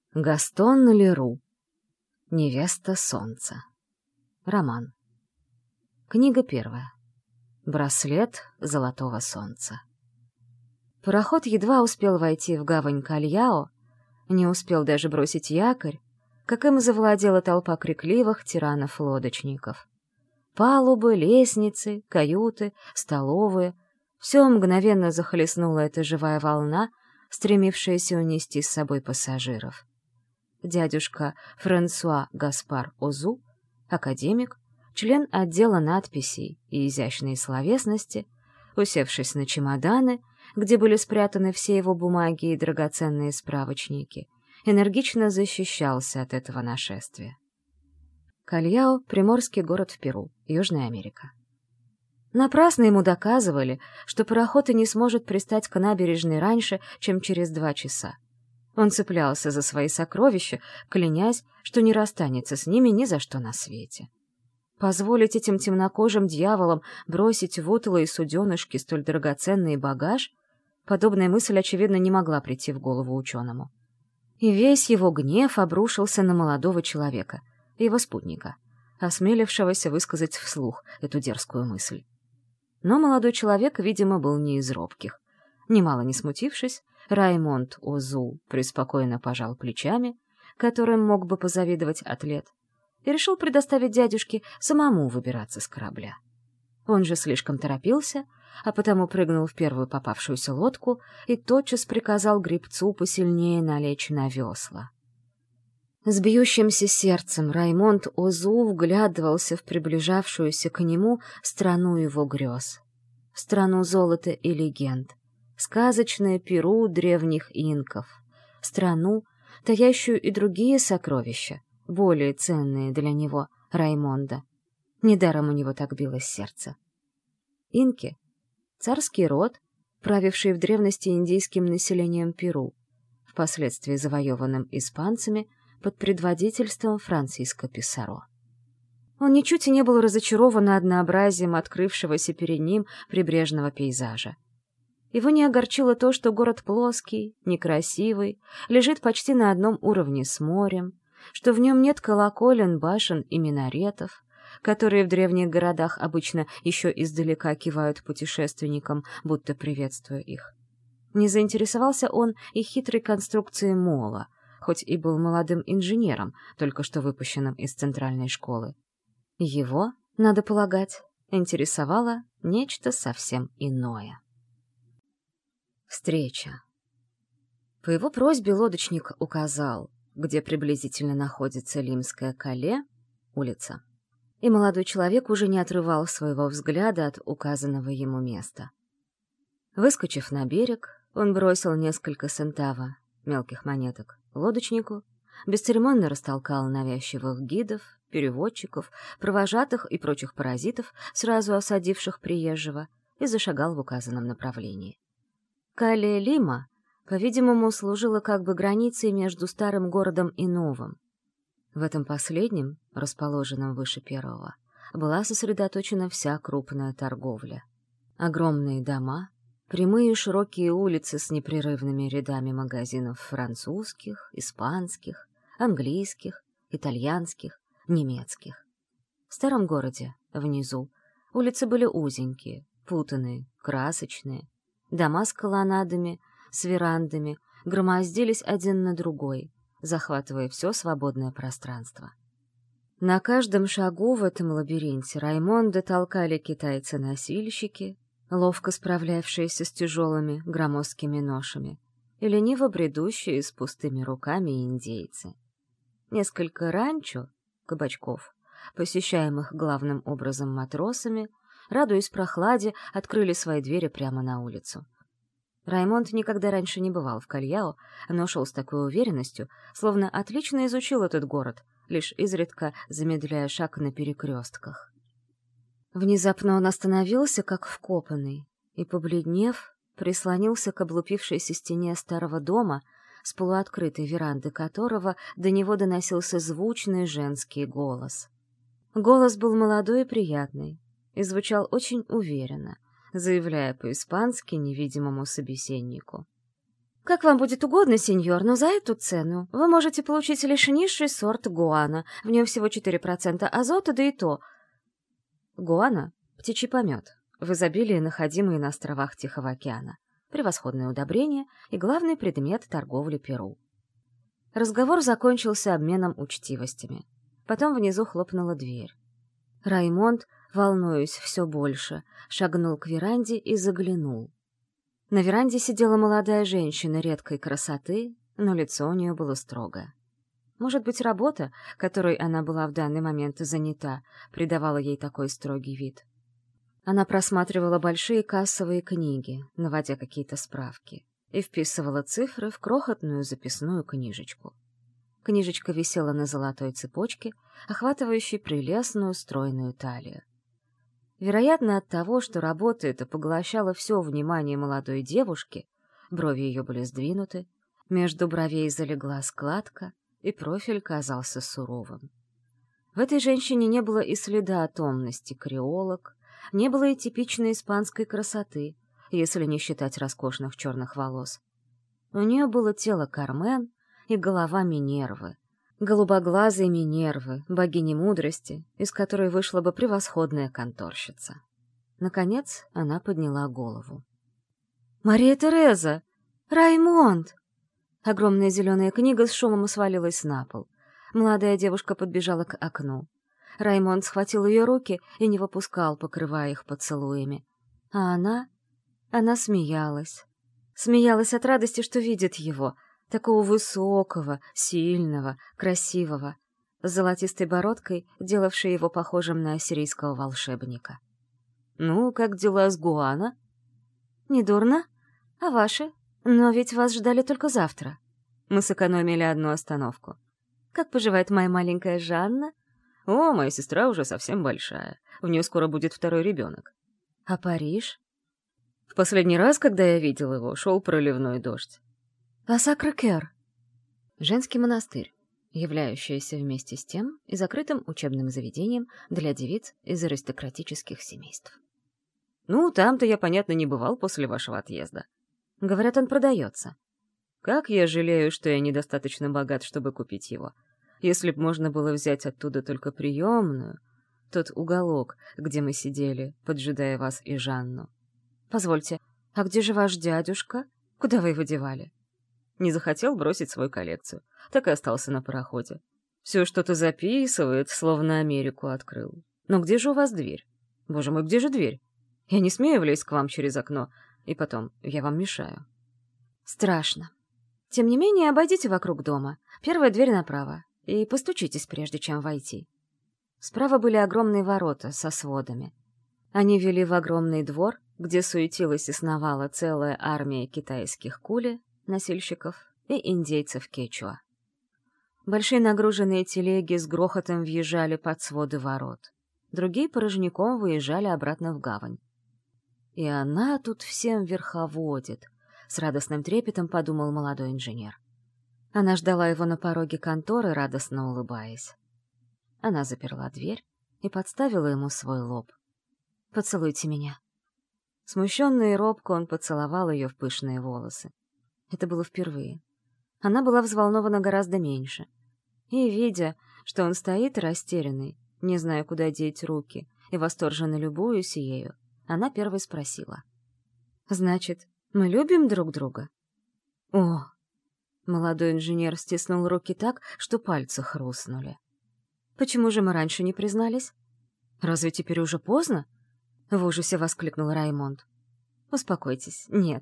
Гастон Леру. Невеста солнца. Роман. Книга первая. Браслет золотого солнца. Пароход едва успел войти в гавань Кальяо, не успел даже бросить якорь, как им завладела толпа крикливых тиранов-лодочников. Палубы, лестницы, каюты, столовые — все мгновенно захлестнула эта живая волна, стремившаяся унести с собой пассажиров. Дядюшка Франсуа Гаспар Озу, академик, член отдела надписей и изящной словесности, усевшись на чемоданы, где были спрятаны все его бумаги и драгоценные справочники, энергично защищался от этого нашествия. Кальяо — приморский город в Перу, Южная Америка. Напрасно ему доказывали, что пароход и не сможет пристать к набережной раньше, чем через 2 часа. Он цеплялся за свои сокровища, клянясь, что не расстанется с ними ни за что на свете. Позволить этим темнокожим дьяволам бросить в утлые суденышки столь драгоценный багаж — подобная мысль, очевидно, не могла прийти в голову ученому. И весь его гнев обрушился на молодого человека, его спутника, осмелившегося высказать вслух эту дерзкую мысль. Но молодой человек, видимо, был не из робких. Немало не смутившись, Раймонд Озу преспокойно пожал плечами, которым мог бы позавидовать атлет, и решил предоставить дядюшке самому выбираться с корабля. Он же слишком торопился, а потому прыгнул в первую попавшуюся лодку и тотчас приказал гребцу посильнее налечь на весла. С бьющимся сердцем Раймонд Озу вглядывался в приближавшуюся к нему страну его грез. Страну золота и легенд, сказочное Перу древних инков, страну, таящую и другие сокровища, более ценные для него, Раймонда. Недаром у него так билось сердце. Инки — царский род, правивший в древности индейским населением Перу, впоследствии завоеванным испанцами под предводительством Франциско Писаро. Он ничуть не был разочарован однообразием открывшегося перед ним прибрежного пейзажа. Его не огорчило то, что город плоский, некрасивый, лежит почти на одном уровне с морем, что в нем нет колоколен, башен и минаретов, которые в древних городах обычно еще издалека кивают путешественникам, будто приветствуя их. Не заинтересовался он и хитрой конструкцией мола, хоть и был молодым инженером, только что выпущенным из центральной школы. Его, надо полагать, интересовало нечто совсем иное. Встреча. По его просьбе лодочник указал, где приблизительно находится Лимское Кале, улица, и молодой человек уже не отрывал своего взгляда от указанного ему места. Выскочив на берег, он бросил несколько сентава, мелких монеток, лодочнику, бесцеремонно растолкал навязчивых гидов, переводчиков, провожатых и прочих паразитов, сразу осадивших приезжего, и зашагал в указанном направлении. Кале-Лима, по-видимому, служила как бы границей между старым городом и новым. В этом последнем, расположенном выше первого, была сосредоточена вся крупная торговля. Огромные дома, прямые широкие улицы с непрерывными рядами магазинов французских, испанских, английских, итальянских, немецких. В старом городе, внизу, улицы были узенькие, путанные, красочные. Дома с колоннадами, с верандами громоздились один на другой, захватывая все свободное пространство. На каждом шагу в этом лабиринте Раймонда толкали китайцы-носильщики, ловко справлявшиеся с тяжелыми громоздкими ношами, и лениво бредущие с пустыми руками индейцы. Несколько ранчо, кабачков, посещаемых главным образом матросами, радуясь прохладе, открыли свои двери прямо на улицу. Раймонд никогда раньше не бывал в Кальяо, но шел с такой уверенностью, словно отлично изучил этот город, лишь изредка замедляя шаг на перекрестках. Внезапно он остановился, как вкопанный, и, побледнев, прислонился к облупившейся стене старого дома, с полуоткрытой веранды которого до него доносился звучный женский голос. Голос был молодой и приятный, и звучал очень уверенно, заявляя по-испански невидимому собеседнику: «Как вам будет угодно, сеньор, но за эту цену вы можете получить лишь низший сорт гуана. В нем всего 4% азота, да и то». Гуана — птичий помет, в изобилии находимый на островах Тихого океана. Превосходное удобрение и главный предмет торговли Перу. Разговор закончился обменом учтивостями. Потом внизу хлопнула дверь. Раймонд, волнуясь все больше, шагнул к веранде и заглянул. На веранде сидела молодая женщина редкой красоты, но лицо у нее было строгое. Может быть, работа, которой она была в данный момент занята, придавала ей такой строгий вид. Она просматривала большие кассовые книги, наводя какие-то справки, и вписывала цифры в крохотную записную книжечку. Книжечка висела на золотой цепочке, охватывающей прелестную стройную талию. Вероятно, от того, что работа эта поглощала все внимание молодой девушки, брови ее были сдвинуты, между бровей залегла складка, и профиль казался суровым. В этой женщине не было и следа томности креолок, не было и типичной испанской красоты, если не считать роскошных черных волос. У нее было тело Кармен и голова Минервы, голубоглазой Минервы, богини мудрости, из которой вышла бы превосходная конторщица. Наконец она подняла голову. «Мария Тереза! Раймонд!» Огромная зеленая книга с шумом свалилась на пол. Молодая девушка подбежала к окну. Раймонд схватил ее руки и не выпускал, покрывая их поцелуями. А она смеялась. Смеялась от радости, что видит его, такого высокого, сильного, красивого, с золотистой бородкой, делавшей его похожим на ассирийского волшебника. «Ну, как дела с Гуана?» «Недурно. А ваши? Но ведь вас ждали только завтра. Мы сэкономили одну остановку. Как поживает моя маленькая Жанна?» «О, моя сестра уже совсем большая. У нее скоро будет второй ребенок». «А Париж?» «В последний раз, когда я видел его, шел проливной дождь». «А Сакрэ-Кёр?» Женский монастырь, являющийся вместе с тем и закрытым учебным заведением для девиц из аристократических семейств. «Ну, там-то я, понятно, не бывал после вашего отъезда. Говорят, он продается». «Как я жалею, что я недостаточно богат, чтобы купить его. Если б можно было взять оттуда только приемную, тот уголок, где мы сидели, поджидая вас и Жанну». «Позвольте, а где же ваш дядюшка? Куда вы его девали?» Не захотел бросить свою коллекцию, так и остался на пароходе. Все что-то записывает, словно Америку открыл. Но где же у вас дверь? Боже мой, где же дверь? Я не смею влезть к вам через окно, и потом я вам мешаю. Страшно. Тем не менее, обойдите вокруг дома. Первая дверь направо. И постучитесь, прежде чем войти. Справа были огромные ворота со сводами. Они вели в огромный двор, где суетилась и сновала целая армия китайских кули, носильщиков и индейцев кечуа. Большие нагруженные телеги с грохотом въезжали под своды ворот. Другие порожняком выезжали обратно в гавань. «И она тут всем верховодит», — с радостным трепетом подумал молодой инженер. Она ждала его на пороге конторы, радостно улыбаясь. Она заперла дверь и подставила ему свой лоб. «Поцелуйте меня». Смущенно и робко он поцеловал ее в пышные волосы. Это было впервые. Она была взволнована гораздо меньше. И, видя, что он стоит растерянный, не зная, куда деть руки, и восторженно любуясь ею, она первой спросила. «Значит, мы любим друг друга?» «О!» Молодой инженер стиснул руки так, что пальцы хрустнули. «Почему же мы раньше не признались? Разве теперь уже поздно?» В ужасе воскликнул Раймонд. «Успокойтесь, нет.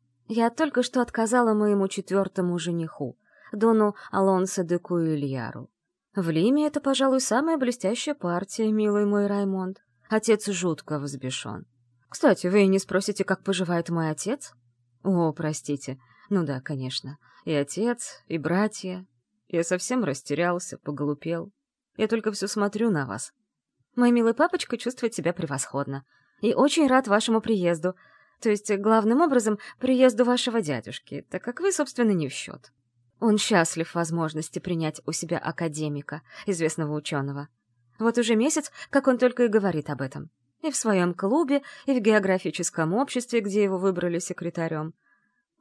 Я только что отказала моему 4-му жениху, дону Алонсо де Куильяру. В Лиме это, пожалуй, самая блестящая партия, милый мой Раймонд. Отец жутко взбешен. Кстати, вы не спросите, как поживает мой отец? О, простите. Ну да, конечно. И отец, и братья. Я совсем растерялся, поглупел. Я только все смотрю на вас. Мой милый папочка чувствует себя превосходно. И очень рад вашему приезду. То есть, главным образом, приезду вашего дядюшки, так как вы, собственно, не в счет. Он счастлив в возможности принять у себя академика, известного ученого. Вот уже месяц, как он только и говорит об этом. И в своем клубе, и в географическом обществе, где его выбрали секретарем.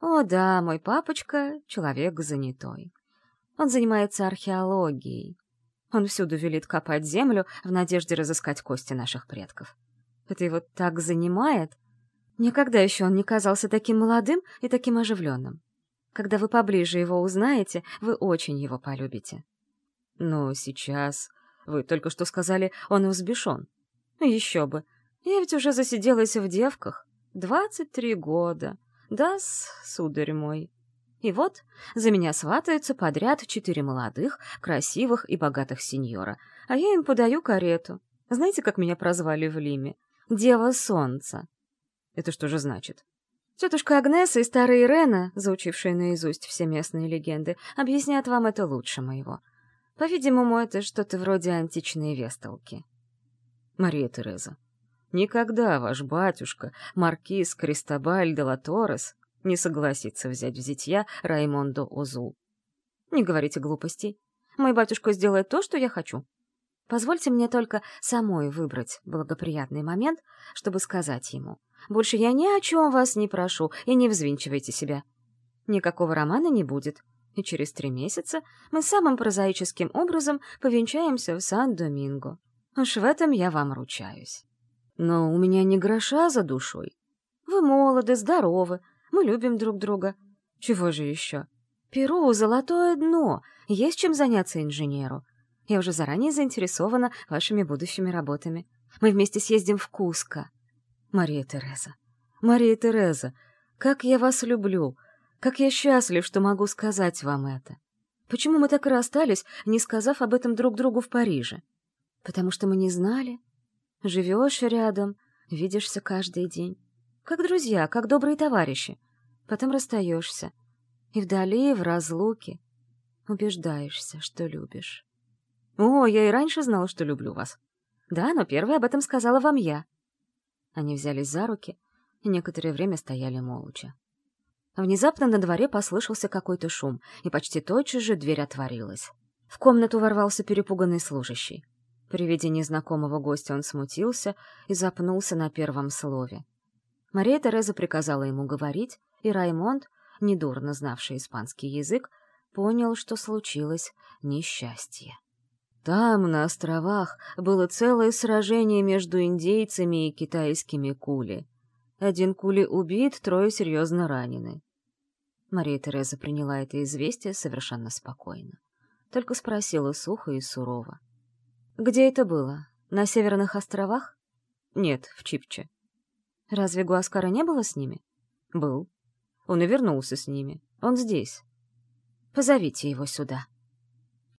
О да, мой папочка — человек занятой. Он занимается археологией. Он всюду велит копать землю в надежде разыскать кости наших предков. Это его так занимает. Никогда еще он не казался таким молодым и таким оживленным. Когда вы поближе его узнаете, вы очень его полюбите. Но сейчас... Вы только что сказали, он взбешен. Еще бы. Я ведь уже засиделась в девках. 23 года. Да-с, сударь мой. И вот за меня сватаются подряд 4 молодых, красивых и богатых сеньора, а я им подаю карету. Знаете, как меня прозвали в Лиме? Дева Солнца. Это что же значит? Тетушка Агнеса и старая Ирена, заучившие наизусть все местные легенды, объяснят вам это лучше моего. По-видимому, это что-то вроде античной весталки. Мария Тереза, никогда ваш батюшка, маркиз Кристобаль де ла Торрес, не согласится взять в зятья Раймондо Озул. Не говорите глупостей. Мой батюшка сделает то, что я хочу. Позвольте мне только самой выбрать благоприятный момент, чтобы сказать ему. Больше я ни о чем вас не прошу, и не взвинчивайте себя. Никакого романа не будет, и через 3 месяца мы самым прозаическим образом повенчаемся в Сан-Доминго. Уж в этом я вам ручаюсь. Но у меня ни гроша за душой. Вы молоды, здоровы, мы любим друг друга. Чего же еще? Перу — золотое дно, есть чем заняться инженеру. Я уже заранее заинтересована вашими будущими работами. Мы вместе съездим в Куско. Мария Тереза, как я вас люблю, как я счастлив, что могу сказать вам это. Почему мы так и расстались, не сказав об этом друг другу в Париже? Потому что мы не знали. Живешь рядом, видишься каждый день. Как друзья, как добрые товарищи. Потом расстаешься. И вдали, в разлуке, убеждаешься, что любишь. О, я и раньше знала, что люблю вас. Да, но первой об этом сказала вам я. Они взялись за руки и некоторое время стояли молча. Внезапно на дворе послышался какой-то шум, и почти тотчас же дверь отворилась. В комнату ворвался перепуганный служащий. При виде незнакомого гостя он смутился и запнулся на первом слове. Мария Тереза приказала ему говорить, и Раймонд, недурно знавший испанский язык, понял, что случилось несчастье. Там, на островах, было целое сражение между индейцами и китайскими кули. 1 кули убит, 3 серьезно ранены. Мария Тереза приняла это известие совершенно спокойно. Только спросила сухо и сурово. «Где это было? На Северных островах?» «Нет, в Чипче». «Разве Гуаскара не было с ними?» «Был. Он и вернулся с ними. Он здесь». «Позовите его сюда».